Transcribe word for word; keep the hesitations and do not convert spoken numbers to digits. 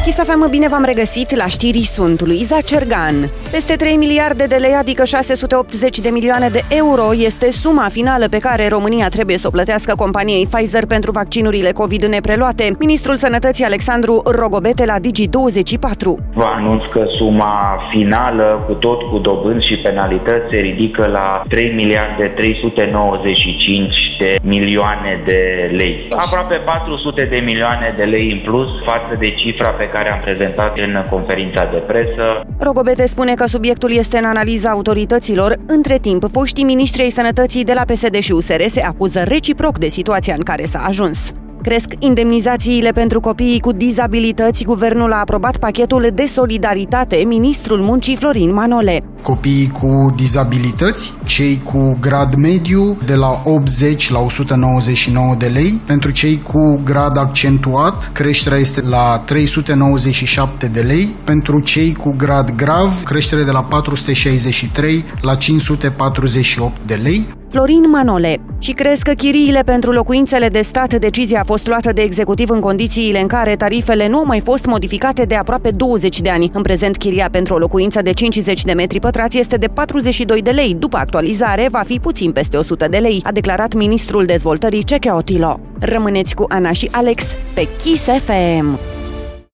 Kiss F M, bine v-am regăsit, la știri sunt Luiza Cergan. Peste trei miliarde de lei, adică șase sute optzeci de milioane de euro, este suma finală pe care România trebuie să o plătească companiei Pfizer pentru vaccinurile COVID nepreluate. Ministrul Sănătății Alexandru Rogobete la Digi douăzeci și patru. Vă anunț că suma finală, cu tot cu dobânzi și penalități, se ridică la trei miliarde trei sute nouăzeci și cinci de milioane de lei. Aproape patru sute de milioane de lei în plus față de cifra pe care am prezentat în conferința de presă. Rogobete spune că subiectul este în analiza autorităților. Între timp, foștii miniștri ai sănătății de la P S D și U S R se acuză reciproc de situația în care s-a ajuns. Cresc indemnizațiile pentru copiii cu dizabilități. Guvernul a aprobat pachetul de solidaritate. Ministrul Muncii Florin Manole. Copiii cu dizabilități, cei cu grad mediu, de la optzeci la o sută nouăzeci și nouă de lei. Pentru cei cu grad accentuat, creșterea este la trei sute nouăzeci și șapte de lei. Pentru cei cu grad grav, creștere de la patru sute șaizeci și trei la cinci sute patruzeci și opt de lei. Florin Manole. Și cresc chiriile pentru locuințele de stat. Decizia a fost luată de executiv în condițiile în care tarifele nu au mai fost modificate de aproape douăzeci de ani. În prezent, chiria pentru o locuință de cincizeci de metri pătrați este de patruzeci și doi de lei. După actualizare, va fi puțin peste o sută de lei, a declarat ministrul dezvoltării Ceche Otilo. Rămâneți cu Ana și Alex pe Kiss F M.